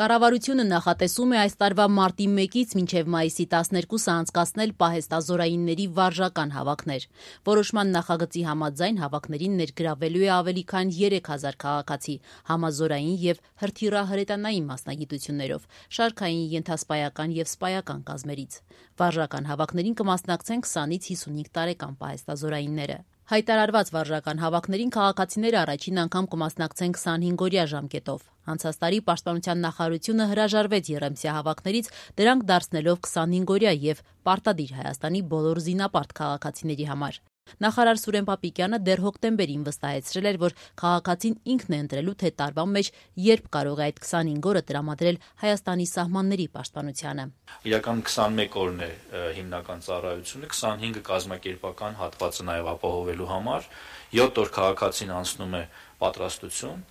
Կառավարությունը նախատեսում է այս տարվա մարտի 1-ից մինչև մայիսի 12-ը անցկացնել պահեստազորայինների վարժական հավաքներ։ Որոշման նախագծի համաձայն հավաքներին ներգրավվելու է ավելի քան 3000 քաղաքացի համազորային և հրթիռահրետանային մասնագիտություններով, շարքային, ենթասպայական և սպայական կազմերից։ Վարժական հավաքներին կմասնակցեն 20-ից 55 տարեկան պահեստազորայինները։ Հայտարարված վարժական հավաքներին քաղաքացիները առաջին անգամ կմասնակցեն 25-օրյա ժամկետով։ Անցած տարի Պաշտպանության նախարարությունը հրաժարվեց եռեմսյա հավաքներից, դրանք դարձնելով 25-օրյա և պարտադիր Հայաստանի բոլոր զինապարտ քաղաքացիների համար։ Նախարար Սուրեն Պապիկյանը դեռ հոկտեմբերին վստահեցրել էր, որ քաղաքացին ինքն է ընտրելու, թե տարվա մեջ երբ կարող է այդ 25 օրը տրամադրել Հայաստանի սահմանների պաշտպանությանը։ Իրական 21 օրն է հիմնական ծառայությունը, 25-ը կազմակերպական հատվածը նաև ապահովելու համար, 7 օր քաղաքացին անցնում է պատրաստություն,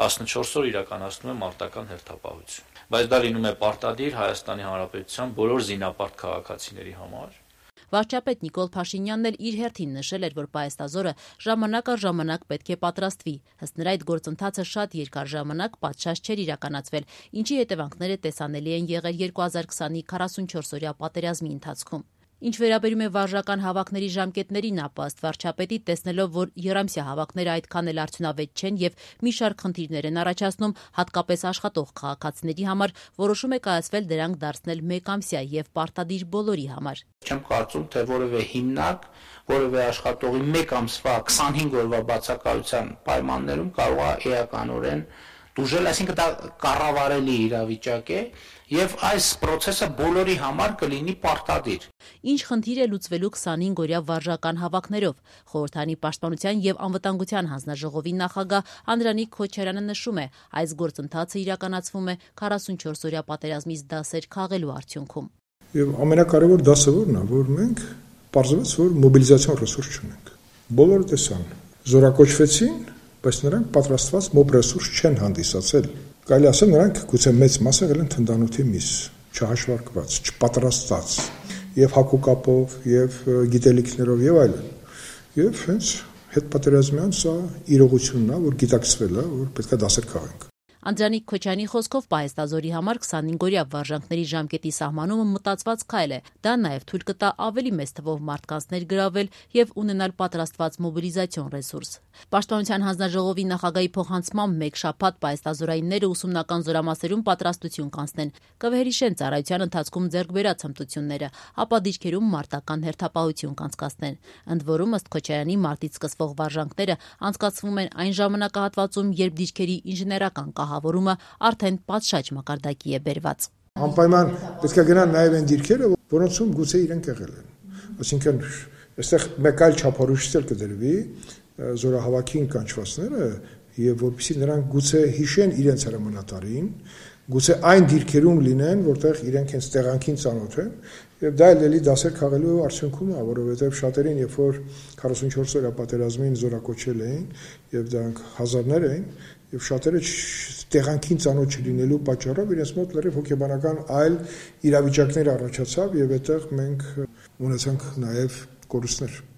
14 օր իրականացնում է մարտական հերթապահություն։ Բայց դա լինում է պարտադիր Հայաստանի Հանրապետության բոլոր զինապարտ քաղաքացիների համար։ Վարչապետ Նիկոլ Փաշինյանն էլ իր հերթին նշել էր, որ պահեստազորը ժամանակ առ ժամանակ պետք է պատրաստվի։ Ըստ նրա, այդ գործընթացը շատ երկար ժամանակ պատշաճ չէր իրականացվել, ինչի հետևանքները տեսանելի են եղել 2020-ի 44-օրյա պատերազմի ընթացքում։ Ինչ վերաբերում է վարժական հավաքների ժամկետներին, ապա ըստ վարչապետի, տեսնելով, որ եռամսյա հավաքները այդքան էլ արդյունավետ չեն և մի շարք խնդիրներ են առաջացնում, հատկապես աշխատող քաղաքացիների համար, որոշում է կայացվել դրանք դարձնել մեկամսյա և պարտադիր բոլորի համար։ Չեմ կարծում, թե որևէ հիմնարկ, որևէ աշխատողի մեկ ամսվա 25 օրվա բացակայության պայմաններում կարող է էականորեն դուժել, այսինքն դա կառավարելի իրավիճակ է եւ այս process-ը բոլորի համար կլինի պարտադիր։ Ինչ խնդիր է լուծվելու 25-օրյա վարժական հավաքներով։ Խորհրդանի պաշտպանության եւ անվտանգության հանձնաժողովի նախագահ Անդրանիկ Քոչարյանը նշում է, այս գործընթացը իրականացվում է 44-օրյա պատերազմից դասեր քաղելու արդյունքում։ Եվ ամենակարևոր դասը որն է, որ մենք պարզվեց, որ մոբիլիզացիոն ռեսուրս չունենք։ Բոլորը տեսան, զորակոչվեցին, բայց նրանք պատրաստված մոբ ռեսուրս չեն հանդիսացել։ Կարելի ասել, նրանք գուցե մեծ մասը եղել են թնդանոթի միս, չհաշվարկված, չպատրաստած, եւ հակուկապով, եւ գիտելիքներով եւ այլն։ Եվ հենց հետպատերազմյան սա իրողությունն է, որ գիտակցվել է, որ պետք է դասեր քաղենք։ Անդրանիկ Քոչյանի խոսքով պահեստազորի համար 25-օրյա վարժանքների ժամկետի սահմանումը մտածված քայլ է։ Դա նաև թույլ կտա ավելի մեծ թվով մարդկանց ներգրավել եւ ունենալ պատրաստված մոբիլիզացիոն ռեսուրս։ Պաշտպանության հանձնաժողովի նախագահի փոխանցմամբ մեկ շաբաթ պահեստազորայինները ուսումնական զորամասերում պատրաստություն կանցնեն, կվերհիշեն ծառայության ընթացքում ձեռք բերած հմտությունները, ապա դիրքերում մարտական հերթապահություն կանցկացնեն։ Ընդ որում, ըստ Քոչարյանի, մարտից սկսվող վարժանքները անցկացվում են այն ժամանակահատվածում, երբ դիրքերի ինժեներական կահավորումը արդեն պատշաճ մակարդակի է բերված։ Անպայման պետք է գնան նաև այն դիրքերը, որոնցում գուցե իրենք եղել են։ Այսինքն, այստեղ մեկ այլ չափորոշիչ կդրվի զորահավաքի կանչվածները, եւ որպեսզի նրանք գուցե հիշեն իրենց հրամանատարին, գուցե այն դիրքերում լինեն, որտեղ իրենք հենց տեղանքին ծանոթ են, եւ դա էլի դասեր քաղելու արդյունքում է, որովհետեւ շատերին, երբ որ 44 օրյա պատերազմին զորակոչել էին, եւ դրանք հազարներ էին, եւ շատերը տեղանքին ծանոթ չլինելու պատճառով իրենց մոտ լրիվ հոգեբանական այլ իրավիճակներ առաջացավ եւ այդտեղ մենք ունեցանք նաեւ կորուստներ։